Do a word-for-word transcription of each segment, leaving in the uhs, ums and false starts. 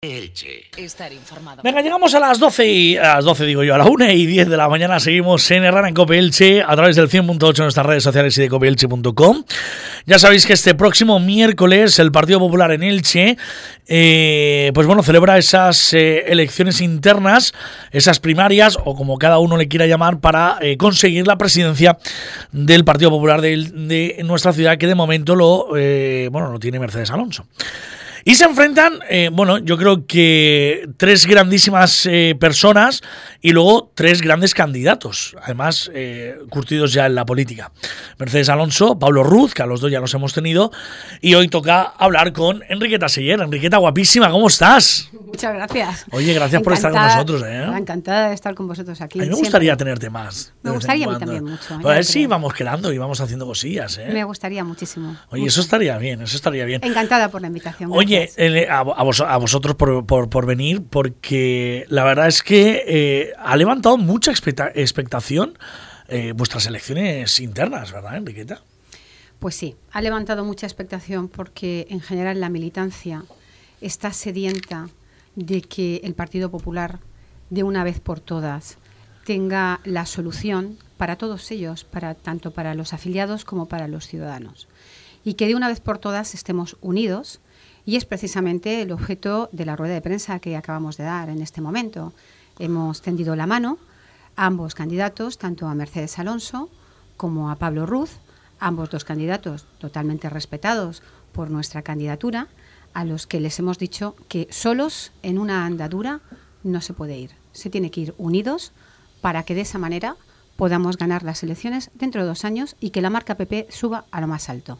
Elche. Estar informado. Venga, llegamos a las doce y a las doce digo yo, a la una y diez de la mañana. Seguimos en Herrera en Cope Elche a través del cien punto ocho en nuestras redes sociales y de cope elche punto com. Ya sabéis que este próximo miércoles el Partido Popular en Elche, eh, pues bueno, celebra esas eh, elecciones internas, esas primarias o como cada uno le quiera llamar, para eh, conseguir la presidencia del Partido Popular de, de nuestra ciudad, que de momento lo, eh, bueno, lo tiene Mercedes Alonso. Y se enfrentan, eh, bueno, yo creo que tres grandísimas eh, personas y luego tres grandes candidatos, además eh, curtidos ya en la política. Mercedes Alonso, Pablo Ruz, que a los dos ya los hemos tenido, y hoy toca hablar con Enriqueta Seller. Enriqueta, guapísima, ¿cómo estás? Muchas gracias. Oye, gracias encantada, por estar con nosotros. ¿eh? Encantada de estar con vosotros aquí. A mí me gustaría siempre. tenerte más. Me gustaría a mí también mucho. A ver si vamos quedando y vamos haciendo cosillas. ¿eh? Me gustaría muchísimo. Oye, mucho. eso estaría bien, eso estaría bien. Encantada por la invitación. Oye, Oye, a, a, vos, a vosotros por, por, por venir, porque la verdad es que eh, ha levantado mucha expecta, expectación eh, vuestras elecciones internas, ¿verdad, Enriqueta? Pues sí, ha levantado mucha expectación porque en general la militancia está sedienta de que el Partido Popular, de una vez por todas, tenga la solución para todos ellos, para tanto para los afiliados como para los ciudadanos. Y que de una vez por todas estemos unidos. Y es precisamente el objeto de la rueda de prensa que acabamos de dar en este momento. Hemos tendido la mano a ambos candidatos, tanto a Mercedes Alonso como a Pablo Ruz, ambos dos candidatos totalmente respetados por nuestra candidatura, a los que les hemos dicho que solos en una andadura no se puede ir. Se tiene que ir unidos para que de esa manera podamos ganar las elecciones dentro de dos años y que la marca P P suba a lo más alto.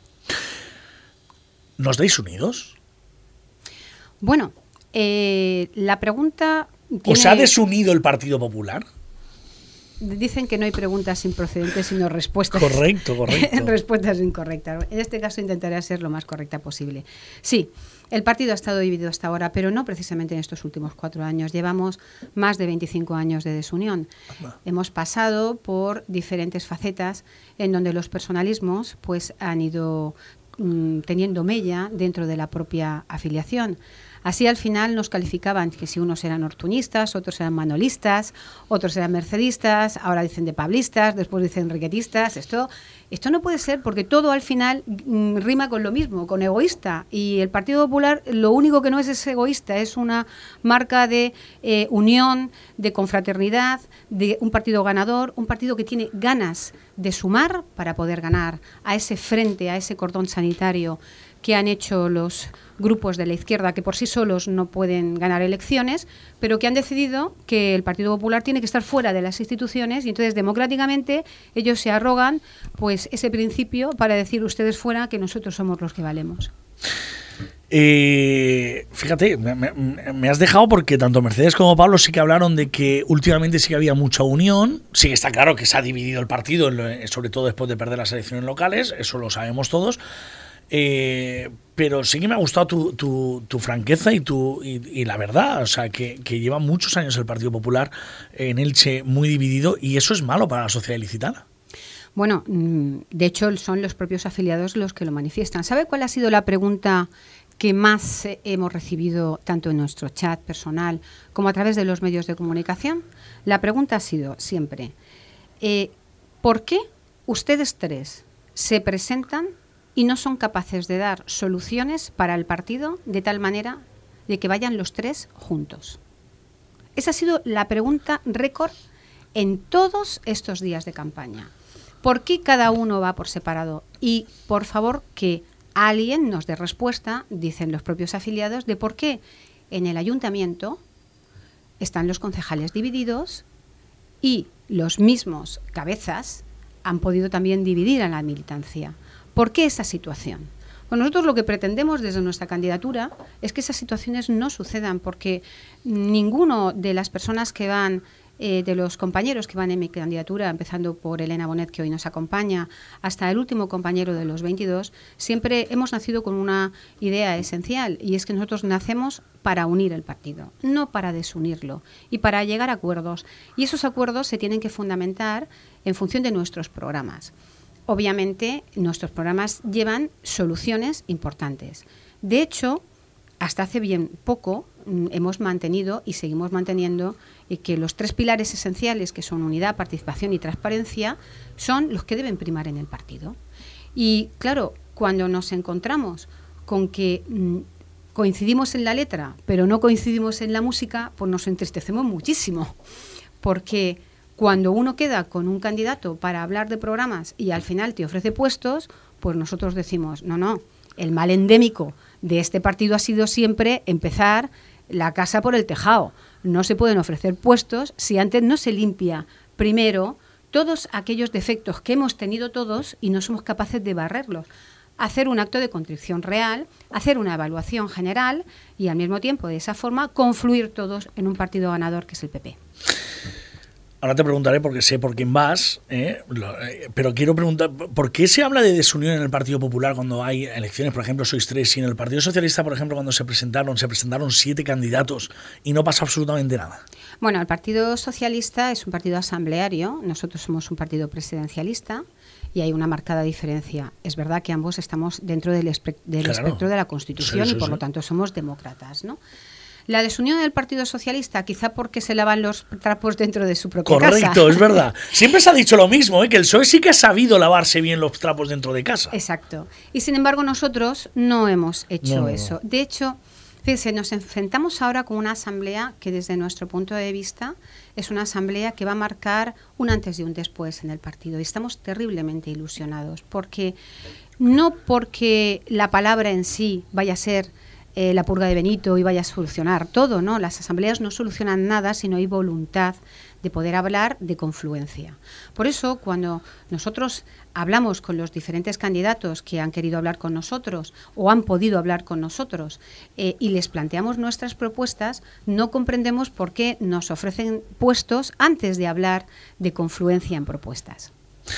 ¿Nos dais unidos? Bueno, eh, la pregunta... Tiene... ¿Os ha desunido el Partido Popular? Dicen que no hay preguntas improcedentes, sino respuestas. Correcto, correcto. respuestas incorrectas. En este caso intentaré ser lo más correcta posible. Sí, el partido ha estado dividido hasta ahora, pero no precisamente en estos últimos cuatro años. Llevamos más de veinticinco años de desunión. Anda. Hemos pasado por diferentes facetas en donde los personalismos pues, han ido mmm, teniendo mella dentro de la propia afiliación. Así al final nos calificaban que si unos eran ortuñistas, otros eran manolistas, otros eran mercedistas, ahora dicen de pablistas, después dicen enriquetistas. Esto, esto no puede ser porque todo al final mm, rima con lo mismo, con egoísta. Y el Partido Popular lo único que no es es egoísta, es una marca de eh, unión, de confraternidad, de un partido ganador, un partido que tiene ganas de sumar para poder ganar a ese frente, a ese cordón sanitario que han hecho los grupos de la izquierda, que por sí solos no pueden ganar elecciones, pero que han decidido que el Partido Popular tiene que estar fuera de las instituciones y entonces democráticamente ellos se arrogan pues ese principio para decir ustedes fuera que nosotros somos los que valemos. Eh, fíjate, me, me, me has dejado porque tanto Mercedes como Pablo sí que hablaron de que últimamente sí que había mucha unión. Sí que está claro que se ha dividido el partido, sobre todo después de perder las elecciones locales, eso lo sabemos todos. Eh, pero sí que me ha gustado tu, tu, tu franqueza y tu y, y la verdad, o sea, que, que lleva muchos años el Partido Popular en Elche muy dividido y eso es malo para la sociedad ilicitana. Bueno, de hecho son los propios afiliados los que lo manifiestan. ¿Sabe cuál ha sido la pregunta que más hemos recibido tanto en nuestro chat personal como a través de los medios de comunicación? La pregunta ha sido siempre, eh, ¿por qué ustedes tres se presentan y no son capaces de dar soluciones para el partido de tal manera de que vayan los tres juntos? Esa ha sido la pregunta récord en todos estos días de campaña. ¿Por qué cada uno va por separado? Y, por favor, que alguien nos dé respuesta, dicen los propios afiliados, de por qué en el ayuntamiento están los concejales divididos y los mismos cabezas han podido también dividir a la militancia. ¿Por qué esa situación? Bueno, nosotros lo que pretendemos desde nuestra candidatura es que esas situaciones no sucedan porque ninguno de las personas que van, eh, de los compañeros que van en mi candidatura, empezando por Elena Bonet, que hoy nos acompaña, hasta el último compañero de los veintidós, siempre hemos nacido con una idea esencial y es que nosotros nacemos para unir el partido, no para desunirlo y para llegar a acuerdos. Y esos acuerdos se tienen que fundamentar en función de nuestros programas. Obviamente, nuestros programas llevan soluciones importantes. De hecho, hasta hace bien poco mm, hemos mantenido y seguimos manteniendo eh, que los tres pilares esenciales, que son unidad, participación y transparencia, son los que deben primar en el partido. Y claro, cuando nos encontramos con que mm, coincidimos en la letra, pero no coincidimos en la música, pues nos entristecemos muchísimo, porque cuando uno queda con un candidato para hablar de programas y al final te ofrece puestos, pues nosotros decimos, no, no, el mal endémico de este partido ha sido siempre empezar la casa por el tejado. No se pueden ofrecer puestos si antes no se limpia primero todos aquellos defectos que hemos tenido todos y no somos capaces de barrerlos. Hacer un acto de contrición real, hacer una evaluación general y al mismo tiempo, de esa forma, confluir todos en un partido ganador que es el P P. Ahora te preguntaré porque sé por quién vas, ¿eh? Pero quiero preguntar, ¿por qué se habla de desunión en el Partido Popular cuando hay elecciones? Por ejemplo, sois tres, y en el Partido Socialista, por ejemplo, cuando se presentaron, se presentaron siete candidatos y no pasa absolutamente nada. Bueno, el Partido Socialista es un partido asambleario, nosotros somos un partido presidencialista y hay una marcada diferencia. Es verdad que ambos estamos dentro del, espe- del claro. espectro de la Constitución, sí, sí, y por sí. lo tanto somos demócratas, ¿no? La desunión del Partido Socialista, quizá porque se lavan los trapos dentro de su propia Correcto, casa. Correcto, es verdad. Siempre se ha dicho lo mismo, ¿eh? Que el P S O E sí que ha sabido lavarse bien los trapos dentro de casa. Exacto. Y sin embargo nosotros no hemos hecho no, no, eso. No. De hecho, fíjense, nos enfrentamos ahora con una asamblea que desde nuestro punto de vista es una asamblea que va a marcar un antes y un después en el partido. Y estamos terriblemente ilusionados, porque no porque la palabra en sí vaya a ser Eh, la purga de Benito y vaya a solucionar todo, ¿no? Las asambleas no solucionan nada si no hay voluntad de poder hablar de confluencia. Por eso, cuando nosotros hablamos con los diferentes candidatos que han querido hablar con nosotros o han podido hablar con nosotros eh, y les planteamos nuestras propuestas, no comprendemos por qué nos ofrecen puestos antes de hablar de confluencia en propuestas.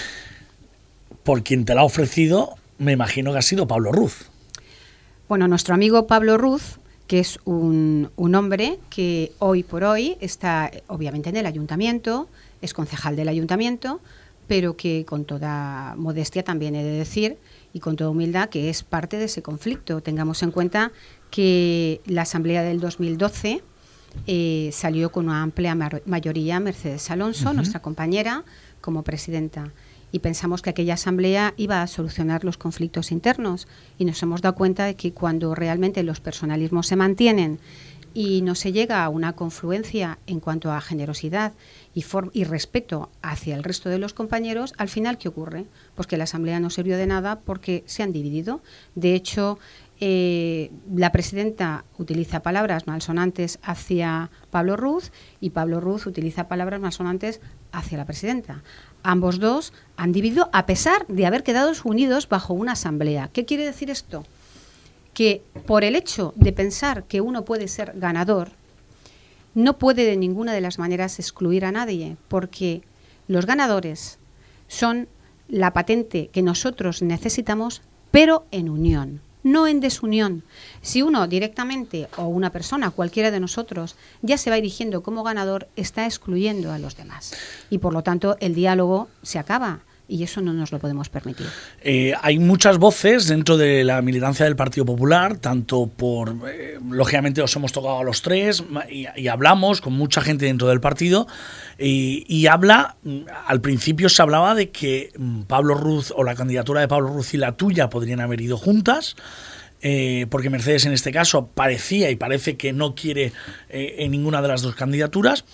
Por quien te la ha ofrecido, me imagino que ha sido Pablo Ruz. Bueno, nuestro amigo Pablo Ruz, que es un, un hombre que hoy por hoy está obviamente en el ayuntamiento, es concejal del ayuntamiento, pero que con toda modestia también he de decir, y con toda humildad, que es parte de ese conflicto. Tengamos en cuenta que la asamblea del dos mil doce eh, salió con una amplia mayoría Mercedes Alonso, uh-huh. nuestra compañera, como presidenta. Y pensamos que aquella asamblea iba a solucionar los conflictos internos y nos hemos dado cuenta de que cuando realmente los personalismos se mantienen y no se llega a una confluencia en cuanto a generosidad y, for- y respeto hacia el resto de los compañeros, al final, ¿qué ocurre? Pues que la asamblea no sirvió de nada porque se han dividido. De hecho, eh, la presidenta utiliza palabras malsonantes hacia Pablo Ruz y Pablo Ruz utiliza palabras malsonantes hacia la presidenta. Ambos dos han dividido a pesar de haber quedado unidos bajo una asamblea. ¿Qué quiere decir esto? Que por el hecho de pensar que uno puede ser ganador, no puede de ninguna de las maneras excluir a nadie, porque los ganadores son la patente que nosotros necesitamos, pero en unión, no en desunión. Si uno directamente o una persona, cualquiera de nosotros, ya se va erigiendo como ganador, está excluyendo a los demás. Y por lo tanto el diálogo se acaba. Y eso no nos lo podemos permitir. Eh, hay muchas voces dentro de la militancia del Partido Popular, tanto por, eh, lógicamente os hemos tocado a los tres y, y hablamos con mucha gente dentro del partido y, y habla, al principio se hablaba de que Pablo Ruz o la candidatura de Pablo Ruz y la tuya podrían haber ido juntas, eh, porque Mercedes en este caso parecía y parece que no quiere eh, en ninguna de las dos candidaturas,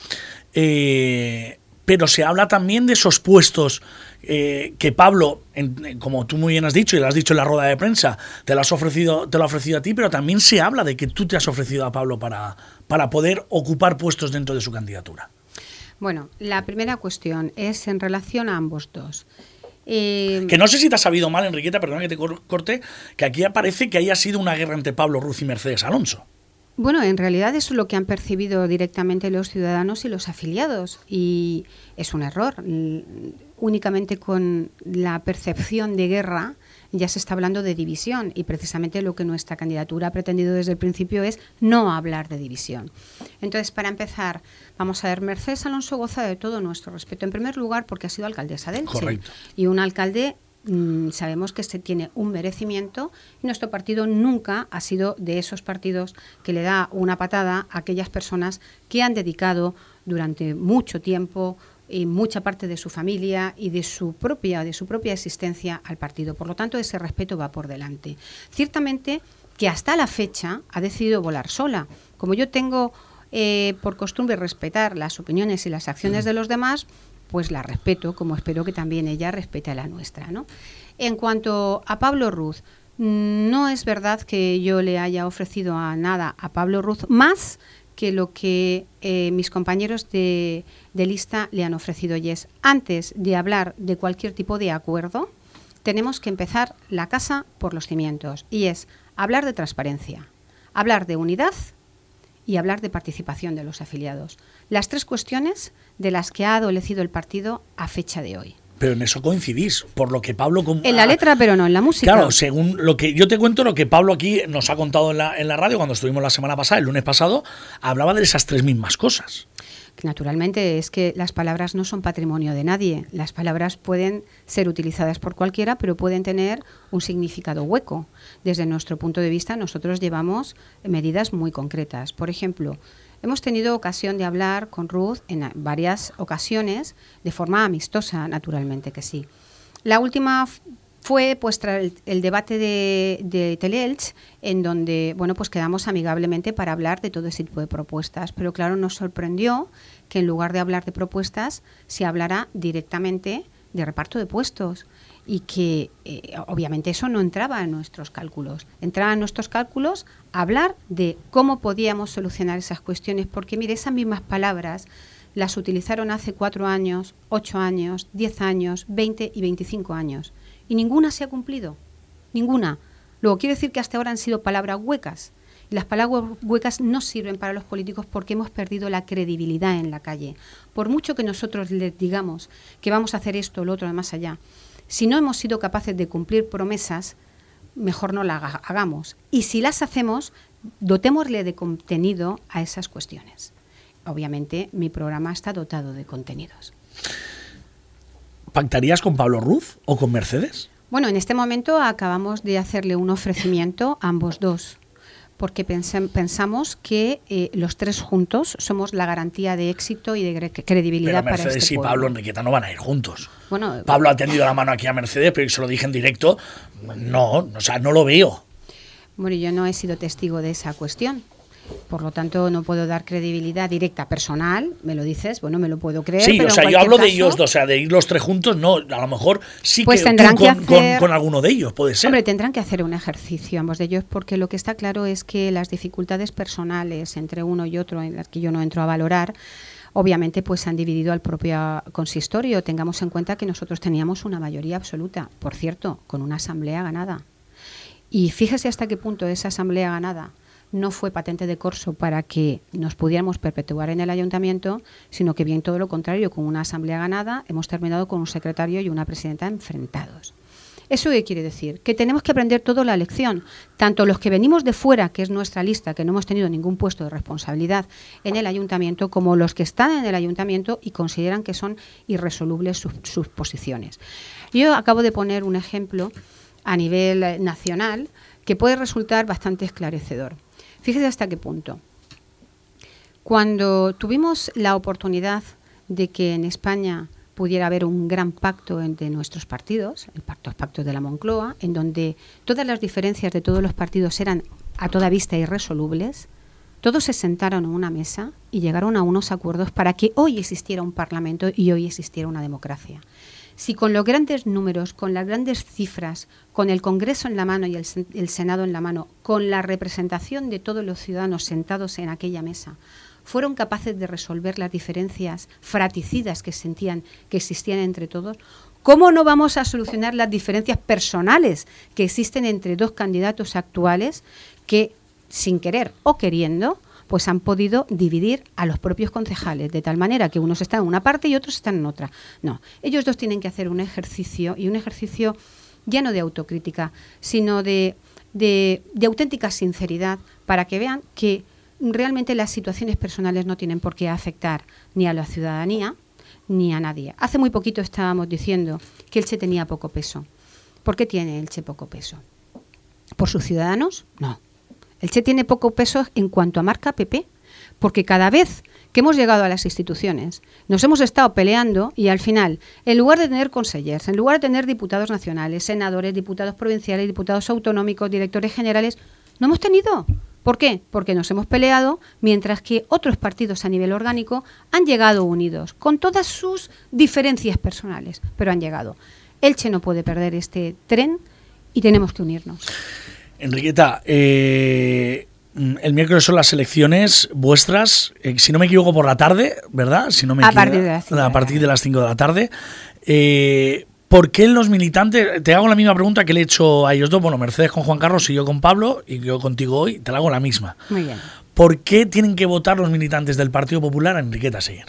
eh, pero se habla también de esos puestos Eh, que Pablo, en, como tú muy bien has dicho y lo has dicho en la rueda de prensa, te lo has ofrecido, te lo ha ofrecido a ti, pero también se habla de que tú te has ofrecido a Pablo para, para poder ocupar puestos dentro de su candidatura. Bueno, la primera cuestión es en relación a ambos dos. Eh, que no sé si te has sabido mal, Enriqueta, perdona que te corte, que aquí parece que haya sido una guerra entre Pablo Ruz y Mercedes Alonso. Bueno, en realidad eso es lo que han percibido directamente los ciudadanos y los afiliados, y es un error. Únicamente con la percepción de guerra ya se está hablando de división, y precisamente lo que nuestra candidatura ha pretendido desde el principio es no hablar de división. Entonces, para empezar, vamos a ver, Mercedes Alonso goza de todo nuestro respeto, en primer lugar porque ha sido alcaldesa de Elche. Correcto. Y un alcalde mm, sabemos que se tiene un merecimiento y nuestro partido nunca ha sido de esos partidos que le da una patada a aquellas personas que han dedicado durante mucho tiempo y mucha parte de su familia y de su propia, de su propia existencia al partido. Por lo tanto, ese respeto va por delante. Ciertamente que hasta la fecha ha decidido volar sola. Como yo tengo eh, por costumbre respetar las opiniones y las acciones de los demás, pues la respeto, como espero que también ella respete la nuestra, ¿no? En cuanto a Pablo Ruz, no es verdad que yo le haya ofrecido a nada a Pablo Ruz más que lo que eh, mis compañeros de, de lista le han ofrecido, y es, antes de hablar de cualquier tipo de acuerdo, tenemos que empezar la casa por los cimientos, y es hablar de transparencia, hablar de unidad y hablar de participación de los afiliados. Las tres cuestiones de las que ha adolecido el partido a fecha de hoy. Pero en eso coincidís, por lo que Pablo... En la letra, pero no en la música. Claro, según lo que yo te cuento, lo que Pablo aquí nos ha contado en la, en la radio, cuando estuvimos la semana pasada, el lunes pasado, hablaba de esas tres mismas cosas. Naturalmente, es que las palabras no son patrimonio de nadie. Las palabras pueden ser utilizadas por cualquiera, pero pueden tener un significado hueco. Desde nuestro punto de vista, nosotros llevamos medidas muy concretas. Por ejemplo, hemos tenido ocasión de hablar con Ruth en varias ocasiones, de forma amistosa, naturalmente que sí. La última fue pues tras el, el debate de, de Teleelch, en donde bueno pues quedamos amigablemente para hablar de todo ese tipo de propuestas. Pero claro, nos sorprendió que en lugar de hablar de propuestas, se hablara directamente de reparto de puestos. Y que eh, obviamente eso no entraba en nuestros cálculos. Entraba en nuestros cálculos hablar de cómo podíamos solucionar esas cuestiones, porque mire, esas mismas palabras las utilizaron hace cuatro años, ocho años, diez años, veinte y veinticinco años. Y ninguna se ha cumplido, ninguna. Luego quiere decir que hasta ahora han sido palabras huecas. Y las palabras huecas no sirven para los políticos porque hemos perdido la credibilidad en la calle. Por mucho que nosotros les digamos que vamos a hacer esto o lo otro de más allá, si no hemos sido capaces de cumplir promesas, mejor no las hagamos. Y si las hacemos, dotémosle de contenido a esas cuestiones. Obviamente, mi programa está dotado de contenidos. ¿Pactarías con Pablo Ruz o con Mercedes? Bueno, en este momento acabamos de hacerle un ofrecimiento a ambos dos, porque pensem, pensamos que eh, los tres juntos somos la garantía de éxito y de credibilidad. Pero Mercedes para este y pueblo. Pablo Enriqueta no van a ir juntos. Bueno, Pablo ha tendido la mano aquí a Mercedes, pero se lo dije en directo, no, o sea, no lo veo. Bueno, yo no he sido testigo de esa cuestión. Por lo tanto, no puedo dar credibilidad directa personal. Me lo dices, bueno, me lo puedo creer. Sí, pero o sea, en yo hablo caso, de ellos dos, o sea, de ir los tres juntos, no, a lo mejor sí pues que tendrán tú que con, hacer, con, con alguno de ellos, puede ser. Hombre, tendrán que hacer un ejercicio ambos de ellos, porque lo que está claro es que las dificultades personales entre uno y otro, en las que yo no entro a valorar, obviamente pues han dividido al propio consistorio. Tengamos en cuenta que nosotros teníamos una mayoría absoluta, por cierto, con una asamblea ganada. Y fíjese hasta qué punto esa asamblea ganada no fue patente de corso para que nos pudiéramos perpetuar en el ayuntamiento, sino que bien todo lo contrario, con una asamblea ganada hemos terminado con un secretario y una presidenta enfrentados. ¿Eso qué quiere decir? Que tenemos que aprender toda la lección, tanto los que venimos de fuera, que es nuestra lista, que no hemos tenido ningún puesto de responsabilidad en el ayuntamiento, como los que están en el ayuntamiento y consideran que son irresolubles sus, sus posiciones. Yo acabo de poner un ejemplo a nivel nacional que puede resultar bastante esclarecedor. Fíjese hasta qué punto. Cuando tuvimos la oportunidad de que en España pudiera haber un gran pacto entre nuestros partidos, el pacto, pacto de la Moncloa, en donde todas las diferencias de todos los partidos eran a toda vista irresolubles, todos se sentaron en una mesa y llegaron a unos acuerdos para que hoy existiera un Parlamento y hoy existiera una democracia. Si con los grandes números, con las grandes cifras, con el Congreso en la mano y el, el Senado en la mano, con la representación de todos los ciudadanos sentados en aquella mesa, fueron capaces de resolver las diferencias fraticidas que sentían que existían entre todos, ¿cómo no vamos a solucionar las diferencias personales que existen entre dos candidatos actuales que, sin querer o queriendo, pues han podido dividir a los propios concejales, de tal manera que unos están en una parte y otros están en otra? No, ellos dos tienen que hacer un ejercicio, y un ejercicio ya no de autocrítica, sino de, de, de auténtica sinceridad, para que vean que realmente las situaciones personales no tienen por qué afectar ni a la ciudadanía ni a nadie. Hace muy poquito estábamos diciendo que Elche tenía poco peso. ¿Por qué tiene Elche poco peso? ¿Por sus ciudadanos? No. Elche tiene poco peso en cuanto a marca P P, porque cada vez que hemos llegado a las instituciones, nos hemos estado peleando y al final, en lugar de tener consellers, en lugar de tener diputados nacionales, senadores, diputados provinciales, diputados autonómicos, directores generales, no hemos tenido. ¿Por qué? Porque nos hemos peleado, mientras que otros partidos a nivel orgánico han llegado unidos, con todas sus diferencias personales, pero han llegado. Elche no puede perder este tren y tenemos que unirnos. Enriqueta, eh... el miércoles son las elecciones vuestras, eh, si no me equivoco, por la tarde, ¿verdad? Si no me a, equivoco, partir de las cinco a partir de las cinco de la tarde. Eh, ¿Por qué los militantes? Te hago la misma pregunta que le he hecho a ellos dos. Bueno, Mercedes con Juan Carlos y yo con Pablo, y yo contigo hoy, te la hago la misma. Muy bien. ¿Por qué tienen que votar los militantes del Partido Popular a Enriqueta Seyer?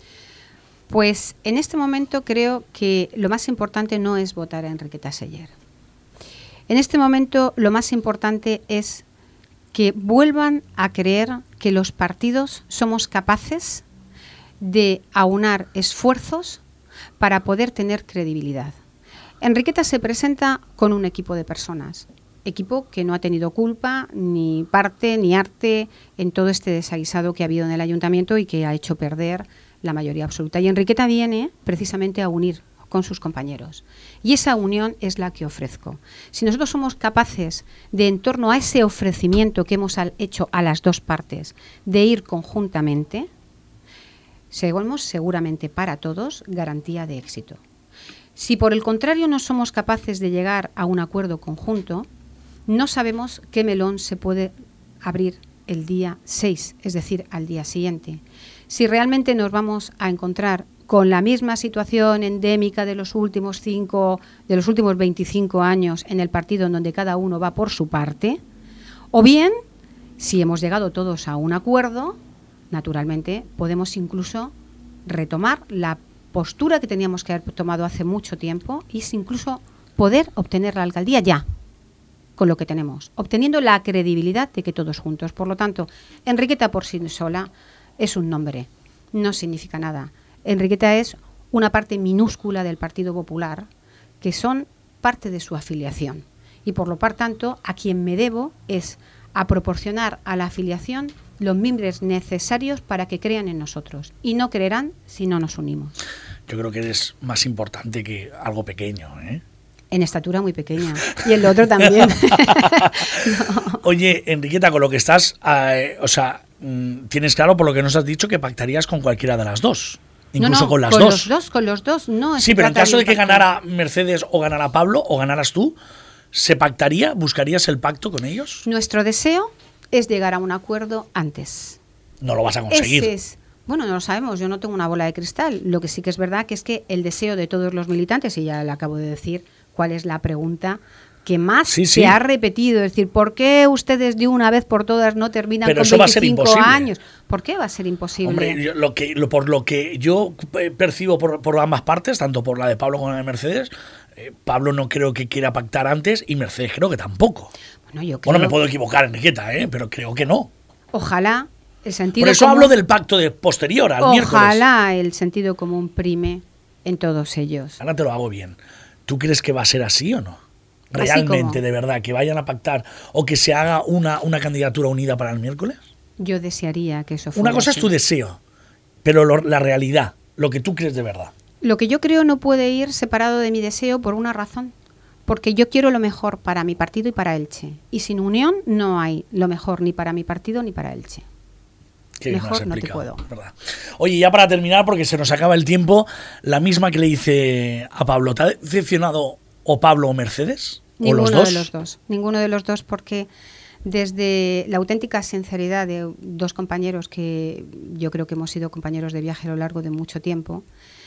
Pues en este momento creo que lo más importante no es votar a Enriqueta Seyer. En este momento lo más importante es que vuelvan a creer que los partidos somos capaces de aunar esfuerzos para poder tener credibilidad. Enriqueta se presenta con un equipo de personas, equipo que no ha tenido culpa, ni parte, ni arte en todo este desaguisado que ha habido en el ayuntamiento y que ha hecho perder la mayoría absoluta. Y Enriqueta viene precisamente a unir con sus compañeros. Y esa unión es la que ofrezco. Si nosotros somos capaces de, en torno a ese ofrecimiento que hemos hecho a las dos partes, de ir conjuntamente, seremos seguramente para todos garantía de éxito. Si por el contrario no somos capaces de llegar a un acuerdo conjunto, no sabemos qué melón se puede abrir el día seis, es decir, al día siguiente. Si realmente nos vamos a encontrar con la misma situación endémica de los últimos cinco, de los últimos veinticinco años en el partido, en donde cada uno va por su parte, o bien, si hemos llegado todos a un acuerdo, naturalmente podemos incluso retomar la postura que teníamos que haber tomado hace mucho tiempo y incluso poder obtener la alcaldía ya, con lo que tenemos, obteniendo la credibilidad de que todos juntos. Por lo tanto, Enriqueta por sí sola es un nombre, no significa nada. Enriqueta es una parte minúscula del Partido Popular, que son parte de su afiliación. Y por lo tanto, a quien me debo es a proporcionar a la afiliación los mimbres necesarios para que crean en nosotros. Y no creerán si no nos unimos. Yo creo que eres más importante que algo pequeño, ¿eh? En estatura muy pequeña. Y el otro también. No. Oye, Enriqueta, con lo que estás, eh, o sea, mmm, tienes claro por lo que nos has dicho que pactarías con cualquiera de las dos. Incluso no, no, con las con dos. Los dos. Con los dos, no. Sí, pero en caso de que ganara Mercedes o ganara Pablo o ganaras tú, ¿se pactaría? ¿Buscarías el pacto con ellos? Nuestro deseo es llegar a un acuerdo antes. No lo vas a conseguir. Ese es, bueno, no lo sabemos, yo no tengo una bola de cristal. Lo que sí que es verdad que es que el deseo de todos los militantes, y ya le acabo de decir cuál es la pregunta que más sí, se sí. ha repetido, es decir, ¿por qué ustedes de una vez por todas no terminan pero con eso veinticinco va a ser imposible. años? ¿Por qué va a ser imposible? Hombre, yo, lo que, lo, por lo que yo percibo por, por ambas partes, tanto por la de Pablo como la de Mercedes, eh, Pablo no creo que quiera pactar antes y Mercedes creo que tampoco. Bueno, yo creo... bueno me puedo equivocar, Enriqueta, ¿eh? Pero creo que no. Ojalá el sentido Por eso común, hablo del pacto de posterior al ojalá miércoles. Ojalá el sentido común prime en todos ellos. Ahora te lo hago bien. ¿Tú crees que va a ser así o no? Realmente, de verdad, que vayan a pactar o que se haga una, una candidatura unida para el miércoles. Yo desearía que eso fuera Una cosa así. es tu deseo, pero lo, la realidad, lo que tú crees de verdad. Lo que yo creo no puede ir separado de mi deseo por una razón. Porque yo quiero lo mejor para mi partido y para Elche. Y sin unión no hay lo mejor ni para mi partido ni para Elche. Qué bien mejor has no te explicado, puedo. ¿verdad? Oye, ya para terminar, porque se nos acaba el tiempo, la misma que le hice a Pablo. ¿Te ha decepcionado o Pablo o Mercedes? Ninguno ¿O los dos? de los dos. Ninguno de los dos, porque desde la auténtica sinceridad de dos compañeros que yo creo que hemos sido compañeros de viaje a lo largo de mucho tiempo,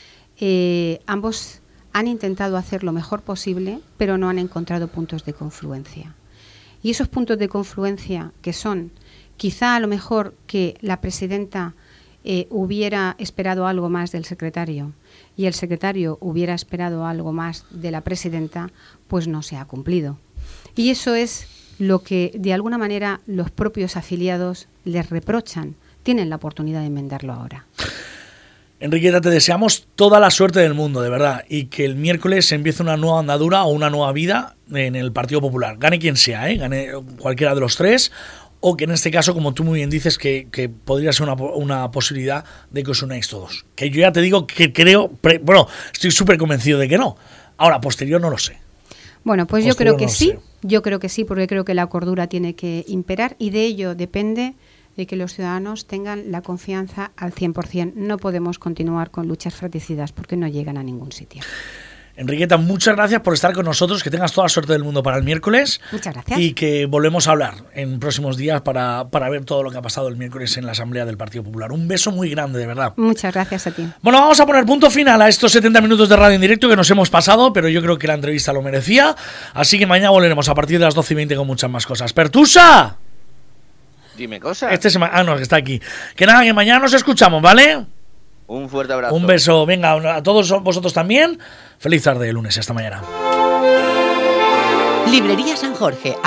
eh, ambos han intentado hacer lo mejor posible, pero no han encontrado puntos de confluencia. Y esos puntos de confluencia que son, quizá a lo mejor que la presidenta eh, hubiera esperado algo más del secretario y el secretario hubiera esperado algo más de la presidenta, pues no se ha cumplido. Y eso es lo que de alguna manera los propios afiliados les reprochan. Tienen la oportunidad de enmendarlo ahora. Enriqueta, te deseamos toda la suerte del mundo, de verdad, y que el miércoles empiece una nueva andadura o una nueva vida en el Partido Popular. Gane quien sea, ¿eh? Gane cualquiera de los tres, o que en este caso, como tú muy bien dices, que, que podría ser una, una posibilidad de que os unáis todos. Que yo ya te digo que creo, pre, bueno, estoy súper convencido de que no. Ahora, posterior no lo sé. Bueno, pues posterior yo creo que no sí, sé. yo creo que sí, porque creo que la cordura tiene que imperar y de ello depende de que los ciudadanos tengan la confianza al cien por ciento. No podemos continuar con luchas fratricidas porque no llegan a ningún sitio. Enriqueta, muchas gracias por estar con nosotros, que tengas toda la suerte del mundo para el miércoles. Muchas gracias. Y que volvemos a hablar en próximos días para, para ver todo lo que ha pasado el miércoles en la Asamblea del Partido Popular. Un beso muy grande, de verdad. Muchas gracias a ti. Bueno, vamos a poner punto final a estos setenta minutos de radio en directo que nos hemos pasado, pero yo creo que la entrevista lo merecía. Así que mañana volveremos a partir de las doce y veinte con muchas más cosas. ¡Pertusa! Dime cosas. Este se ma- ah, no, que está aquí. Que nada, que mañana nos escuchamos, ¿vale? Un fuerte abrazo. Un beso. Venga, a todos vosotros también. Feliz tarde de lunes. Hasta mañana. Librería San Jorge.